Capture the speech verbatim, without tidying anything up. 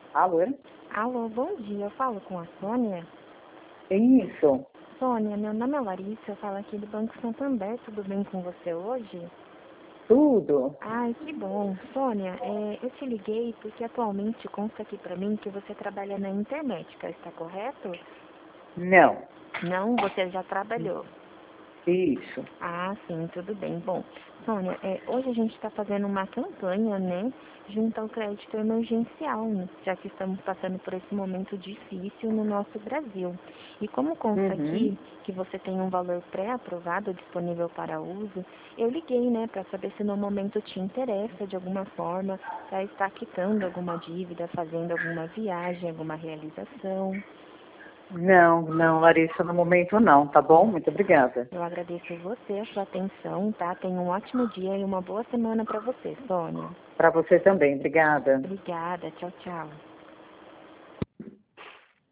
Alô? Alô, bom dia. Eu falo com a Sônia. Isso. Sônia, meu nome é Larissa, eu falo aqui do Banco Santander. Tudo bem com você hoje? Tudo? Ai, que bom. Sônia, é, eu te liguei porque atualmente consta aqui pra mim que você trabalha na internet, está correto? Não. Não, você já trabalhou. Isso. Ah, sim, tudo bem. Bom, Sônia, é, hoje a gente está fazendo uma campanha, né, junto ao crédito emergencial, né, já que estamos passando por esse momento difícil no nosso Brasil. E como consta Uhum. aqui que você tem um valor pré-aprovado disponível para uso, eu liguei, né, para saber se no momento te interessa de alguma forma para estar quitando alguma dívida, fazendo alguma viagem, alguma realização. Não, não, Larissa, no momento não, tá bom? Muito obrigada. Eu agradeço você, a sua atenção, tá? Tenha um ótimo dia e uma boa semana para você, Sônia. Para você também, obrigada. Obrigada, tchau, tchau.